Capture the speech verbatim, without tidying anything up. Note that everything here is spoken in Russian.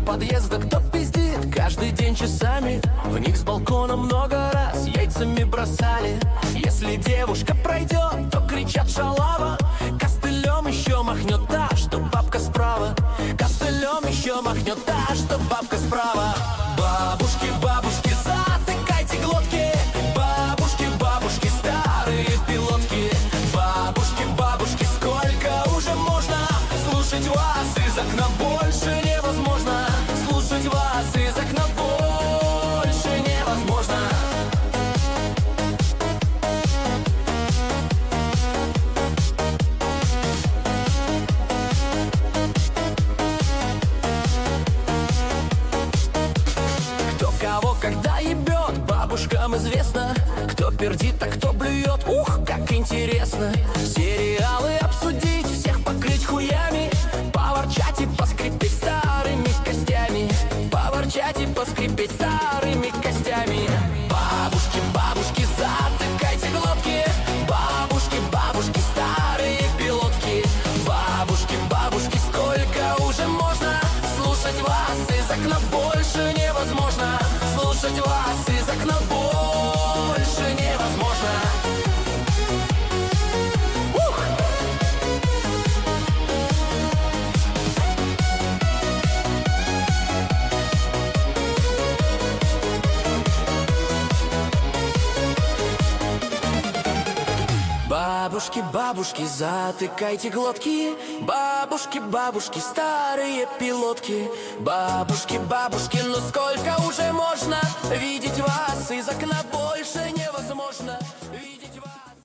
подъезда кто пиздит каждый день часами. В них с балкона много раз яйцами бросали. Если девушка пройдет, то кричат шалава. Костылем еще махнет та, что бабка справа. Костылем еще махнет та, что бабка справа. Бабушки, бабушки, затыкайте глотки. Бабушки, бабушки, старые пилотки. Бабушки, бабушки, сколько уже можно слушать вас из окна? Больше невозможно слушать вас из окна. Больше невозможно. Кто кого когда ебет, бабушкам известно. Кто пердит, а кто блюет, ух, как интересно. Сериалы обсудить, всех покрыть хуями. Поворчать и поскрипеть старыми костями. Поворчать и поскрипеть старыми костями. Бабушки, бабушки, затыкайте глотки. Бабушки, бабушки, старые пилотки. Бабушки, бабушки, сколько уже можно слушать вас из окна? Больше невозможно слушать вас из окна. Больше невозможно. Ух! Бабушки, бабушки, затыкайте глотки. Бабушки, бабушки, старые пилотки. Бабушки, бабушки, ну сколько уже можно видеть вас из окна? Больше не